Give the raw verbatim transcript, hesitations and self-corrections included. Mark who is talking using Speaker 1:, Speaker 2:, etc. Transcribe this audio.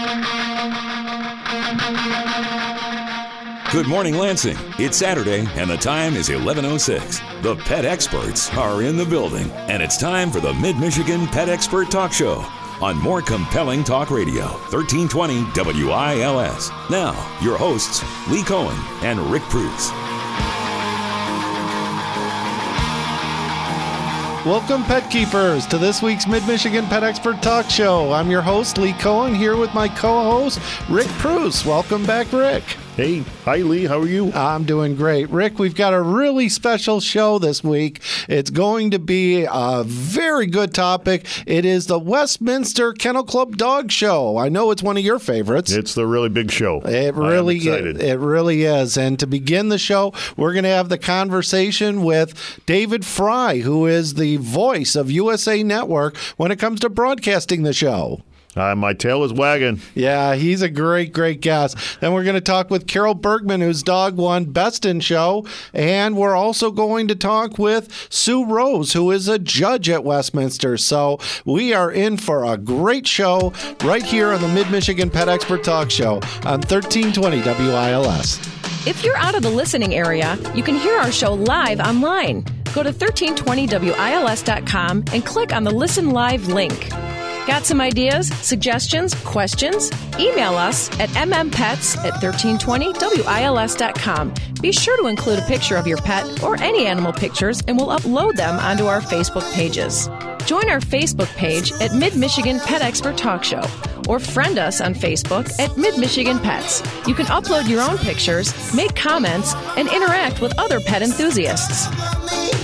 Speaker 1: Good morning, Lansing. It's Saturday, and the time is eleven oh six. The pet experts are in the building, and it's time for the Mid-Michigan Pet Expert Talk Show on More Compelling Talk Radio, thirteen twenty W I L S. Now, your hosts, Lee Cohen and Rick Pruse.
Speaker 2: Welcome, pet keepers, to this week's Mid-Michigan Pet Expert Talk Show. I'm your host, Lee Cohen, here with my co-host, Rick Pruse. Welcome back, Rick.
Speaker 3: Hey, hi, Lee. How are you?
Speaker 2: I'm doing great. Rick, we've got a really special show this week. It's going to be a very good topic. It is the Westminster Kennel Club Dog Show. I know it's one of your favorites.
Speaker 3: It's the really big show.
Speaker 2: It really,
Speaker 3: it,
Speaker 2: it really is. And to begin the show, we're going to have the conversation with David Fry, who is the voice of U S A Network when it comes to broadcasting the show.
Speaker 3: Uh, my tail is wagging.
Speaker 2: Yeah, he's a great, great guest. Then we're going to talk with Carol Bergman, whose dog won Best in Show. And we're also going to talk with Sue Rose, who is a judge at Westminster. So we are in for a great show right here on the Mid-Michigan Pet Expert Talk Show on thirteen twenty W I L S.
Speaker 4: If you're out of the listening area, you can hear our show live online. Go to thirteen twenty W I L S dot com and click on the Listen Live link. Got some ideas, suggestions, questions? Email us at m m pets at thirteen twenty W I L S dot com. Be sure to include a picture of your pet or any animal pictures, and we'll upload them onto our Facebook pages. Join our Facebook page at Mid-Michigan Pet Expert Talk Show, or friend us on Facebook at Mid-Michigan Pets. You can upload your own pictures, make comments, and interact with other pet enthusiasts.